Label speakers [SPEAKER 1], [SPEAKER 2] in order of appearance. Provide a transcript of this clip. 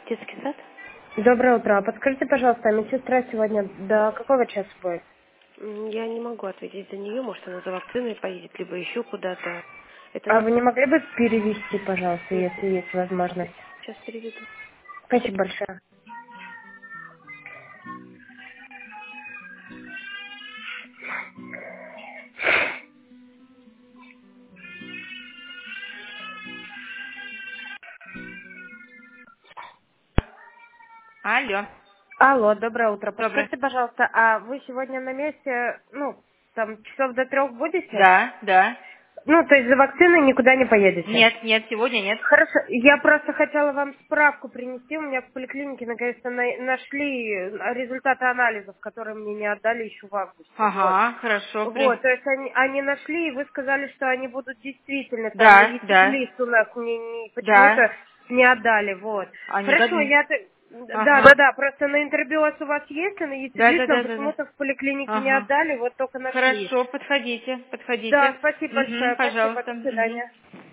[SPEAKER 1] Детский сад?
[SPEAKER 2] Доброе утро. А подскажите, пожалуйста, медсестра сегодня до какого часа будет?
[SPEAKER 1] Я не могу ответить за нее. Может, она за вакциной поедет, либо еще куда-то. Это
[SPEAKER 2] А
[SPEAKER 1] на...
[SPEAKER 2] вы не могли бы перевести, пожалуйста, если есть возможность?
[SPEAKER 1] Сейчас переведу.
[SPEAKER 2] Спасибо большое.
[SPEAKER 3] Алло,
[SPEAKER 2] Алло, доброе утро.
[SPEAKER 3] доброе.
[SPEAKER 2] Подскажите, пожалуйста, а вы сегодня на месте, там, часов до 3 будете?
[SPEAKER 3] Да, да.
[SPEAKER 2] То есть за вакциной никуда не поедете?
[SPEAKER 3] Нет, сегодня нет.
[SPEAKER 2] Хорошо, я просто хотела вам справку принести. У меня в поликлинике наконец-то нашли результаты анализов, которые мне не отдали еще в августе. Вот.
[SPEAKER 3] Ага, хорошо.
[SPEAKER 2] Вот, то есть они нашли, и вы сказали, что они будут действительны. Там
[SPEAKER 3] Да, да,
[SPEAKER 2] лист у нас мне
[SPEAKER 3] да.
[SPEAKER 2] почему-то не отдали. Вот.
[SPEAKER 3] Они
[SPEAKER 2] Хорошо,
[SPEAKER 3] дадут. Ага.
[SPEAKER 2] да, просто на интербиоз у вас есть, а на
[SPEAKER 3] Да, да,
[SPEAKER 2] ECG нам
[SPEAKER 3] да, да, да.
[SPEAKER 2] почему-то в поликлинике не
[SPEAKER 3] Ага.
[SPEAKER 2] отдали, вот только нашли.
[SPEAKER 3] Хорошо, подходите,
[SPEAKER 2] Да,
[SPEAKER 3] подходите.
[SPEAKER 2] спасибо
[SPEAKER 3] Угу,
[SPEAKER 2] большое, спасибо,
[SPEAKER 3] пожалуйста.
[SPEAKER 2] до
[SPEAKER 3] Угу.
[SPEAKER 2] свидания.